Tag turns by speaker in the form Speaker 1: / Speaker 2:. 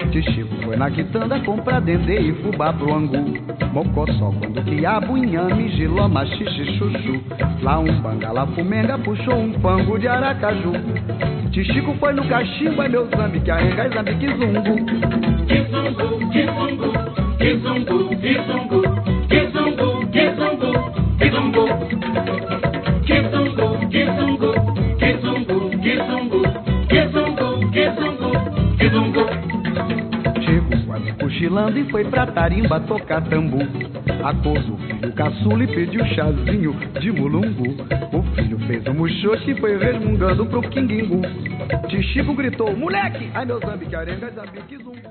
Speaker 1: Tichico foi na quitanda comprar dendê e fubá pro angu. Mocossó quando quiabo, inhame, giló, machixe, chuchu. Lá um bangala, fumenga, puxou um pango de Aracaju. Tichico foi no cachimbo, é meu zambi, que arrenga, zambi, kizungu.
Speaker 2: Kizungu, kizungu, kizungu, kizungu, kizungu, kizungu, kizungu. Kizungu, kizungu, kizungu, kizungu, kizungu, kizungu, kizungu.
Speaker 1: Chico quase cochilando e foi pra tarimba tocar tambu. Acordou o filho caçula e pediu chazinho de mulungu. O filho fez um muxoxo e foi resmungando pro quinguingu. Tichico gritou, moleque! Ai meu zambi, que arenga, zambi, kizungu.